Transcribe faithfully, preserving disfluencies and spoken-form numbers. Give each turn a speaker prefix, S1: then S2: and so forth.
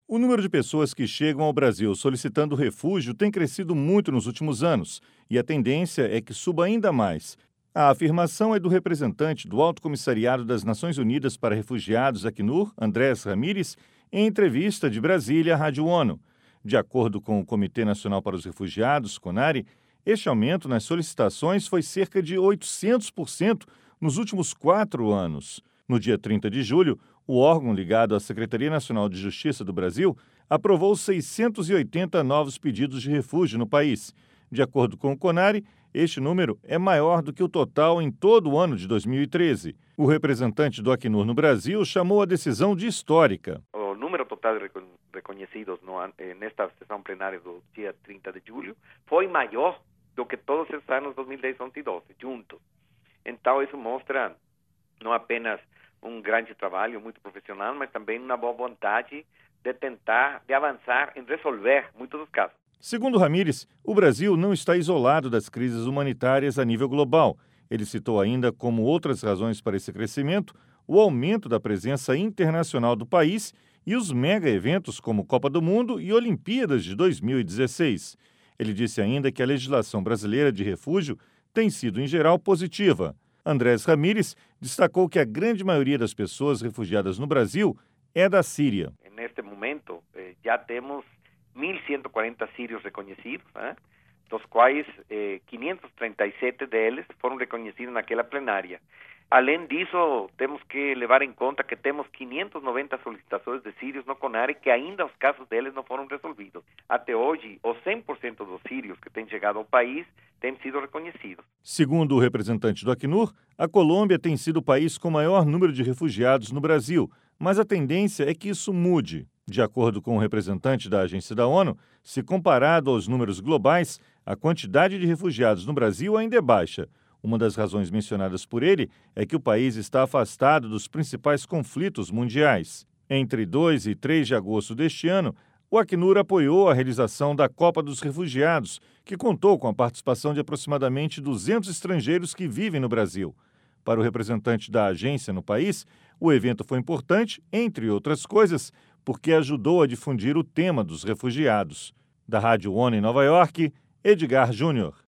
S1: O número de pessoas que chegam ao Brasil solicitando refúgio tem crescido muito nos últimos anos e a tendência é que suba ainda mais. A afirmação é do representante do Alto Comissariado das Nações Unidas para Refugiados, Acnur, Andrés Ramírez, em entrevista de Brasília à Rádio ONU. De acordo com o Comitê Nacional para os Refugiados, CONARE, este aumento nas solicitações foi cerca de oitocentos por cento nos últimos quatro anos. No dia trinta de julho, o órgão ligado à Secretaria Nacional de Justiça do Brasil aprovou seiscentos e oitenta novos pedidos de refúgio no país. De acordo com o CONARE, este número é maior do que o total em todo o ano de dois mil e treze. O representante do Acnur no Brasil chamou a decisão de histórica.
S2: O número total de reconhecidos no, nesta sessão plenária do dia trinta de julho foi maior do que todos os anos dois mil e dez, onze e doze, juntos. Então, isso mostra não apenas um grande trabalho muito profissional, mas também uma boa vontade de tentar, de avançar em resolver muitos dos casos.
S1: Segundo Ramírez, o Brasil não está isolado das crises humanitárias a nível global. Ele citou ainda como outras razões para esse crescimento o aumento da presença internacional do país e os mega-eventos como Copa do Mundo e Olimpíadas de dois mil e dezesseis. Ele disse ainda que a legislação brasileira de refúgio tem sido, em geral, positiva. Andrés Ramírez destacou que a grande maioria das pessoas refugiadas no Brasil é da Síria.
S2: Neste momento, já temos mil cento e quarenta sírios reconhecidos, né? Dos quais eh, quinhentos e trinta e sete deles foram reconhecidos naquela plenária. Além disso, temos que levar em conta que temos quinhentas e noventa solicitações de sírios no CONARE que ainda os casos deles não foram resolvidos. Até hoje, os cem por cento dos sírios que têm chegado ao país têm sido reconhecidos.
S1: Segundo o representante do Acnur, a Colômbia tem sido o país com maior número de refugiados no Brasil, mas a tendência é que isso mude. De acordo com o representante da agência da ONU, se comparado aos números globais, a quantidade de refugiados no Brasil ainda é baixa. Uma das razões mencionadas por ele é que o país está afastado dos principais conflitos mundiais. Entre dois e três de agosto deste ano, o Acnur apoiou a realização da Copa dos Refugiados, que contou com a participação de aproximadamente duzentos estrangeiros que vivem no Brasil. Para o representante da agência no país, o evento foi importante, entre outras coisas, porque ajudou a difundir o tema dos refugiados. Da Rádio ONU em Nova York, Edgar Júnior.